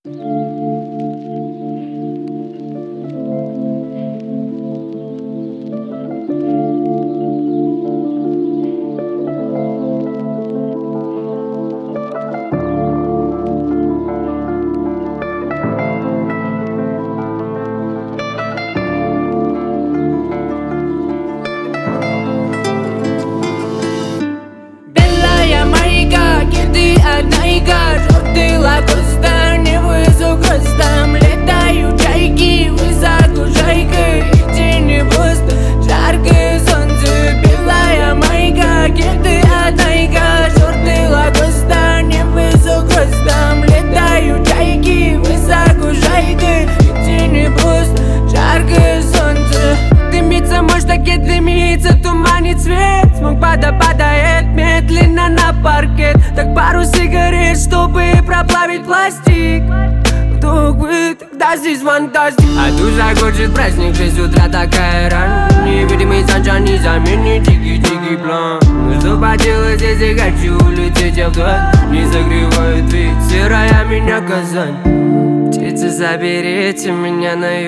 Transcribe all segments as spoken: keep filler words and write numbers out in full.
Цвет смог падает медленно на паркет. Так пару сигарет, чтобы проплавить пластик. Вдруг вы, тогда здесь фантастик. А душа хочет праздник, в шесть утра такая рано. Невидимый санчан не заменит дикий-дикий план. Ну что поделать, если хочу улететь я вдаль. Не загревает ведь сырая меня Казань. Птицы, заберите меня на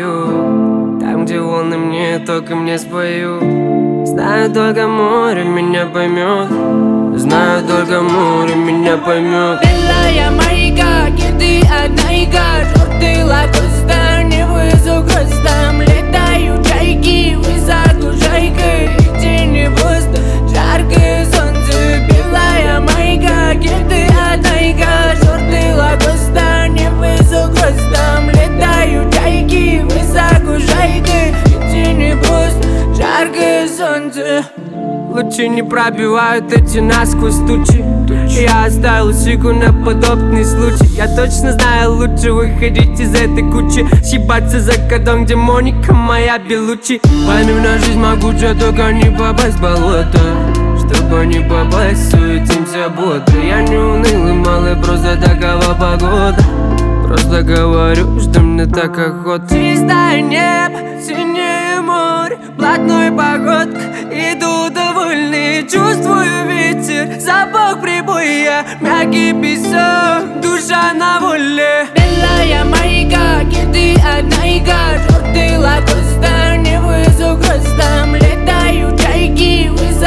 юг, там, где волны мне только мне споют. Знаю, только море меня поймет. Знаю, только море меня поймет. Белая маяка, кеды одна желтый лакоста, не вызов хвостом. Летают чайки, высоко жайкой, и тени пусто, жаркое солнце. Белая маяка, кеды одна желтый лакоста, не вызов хвостом. Летают чайки, высоко жайкой, и тени пусто, жаркое солнце. Лучи не пробивают эти насквозь тучи. Я оставил сику на подобный случай. Я точно знаю, лучше выходить из этой кучи. Съебаться за кодом, где Моника моя Белучи. Поймем на жизнь могучая, только не попасть в болото. Чтобы не попасть, суетимся бодро. Я не унылый малый, просто такова погода. Просто говорю, что мне так охота. Чистое небо, синее море, блатной походка, иду довольный. Чувствую ветер, запах прибоя, мягкий песок, душа на воле. Белая маяка, кеды одна желтый лакоста, не вызов хвостом. Летают чайки,